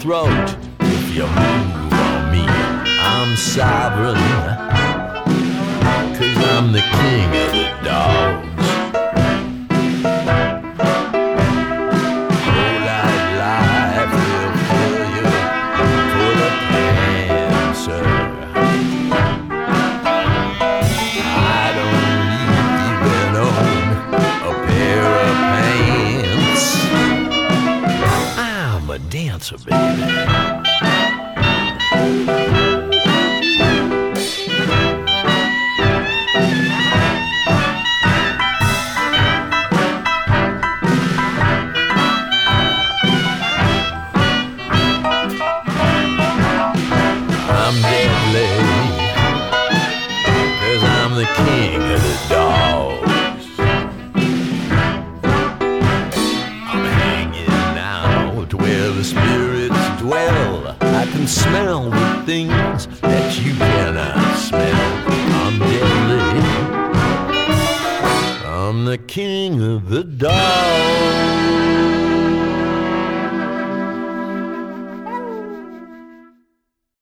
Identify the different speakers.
Speaker 1: throat if you move on me. I'm sovereign, 'cause I'm the king of the dogs. Whole life will fill you full of cancer. I don't even own a pair of pants. I'm a dancer, baby. I'm deadly, 'cause I'm the king of the dogs. I'm hanging out where the spirits dwell. I can smell the things that you cannot smell. I'm deadly, I'm the king of the dogs.